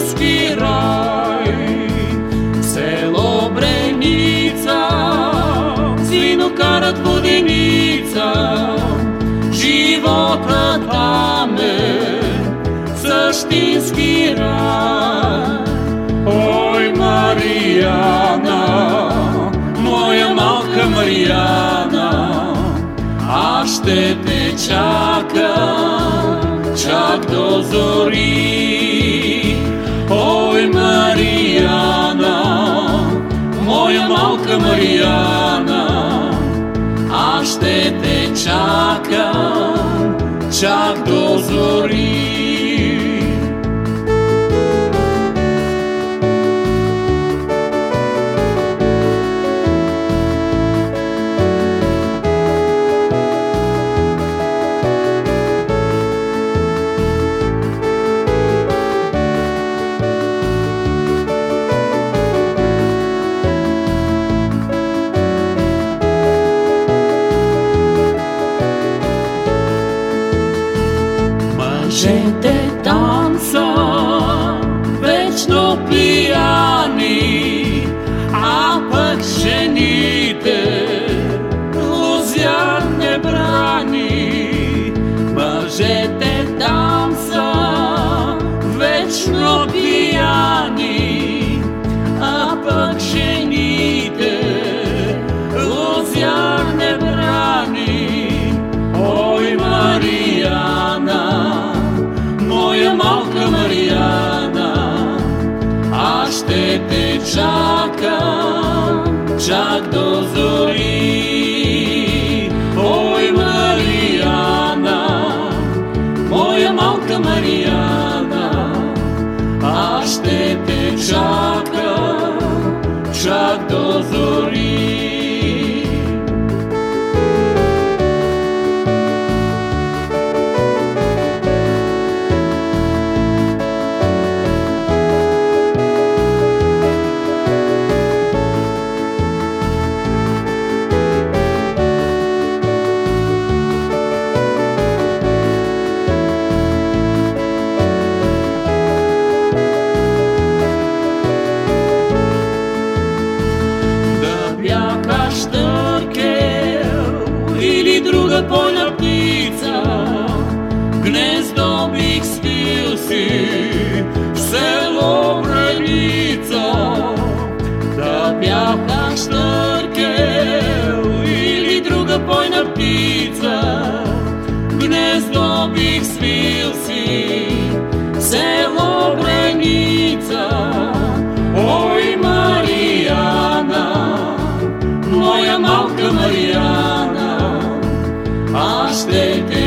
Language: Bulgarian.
същински рай. Село Бреница, свино карат воденица, живота там е същински рай. Ой, Мариана, моя малка Мариана, аз ще те чакам чак до зори. Ой, Мариана, моя малка Мариана, аз ще те чакам чак до зори. Мъжете там са вечно пияни, а пък жените лузяр не брани. Мъжете там са вечно пияни, а пък жените лузяр не брани. Ой, Мариана, моя малка Мариана, аз ще те чакам чак до зори. Ой, Мариана, моя малка Мариана, аз ще те чакам чак до зори. Или друга бойна птица, гнездо бих свил си в село Бреница. Да бях щъркел или друга бойна птица, гнездо бих свил си в село Бреница. Ой, Мариана, моя малка Мариана, аз ще те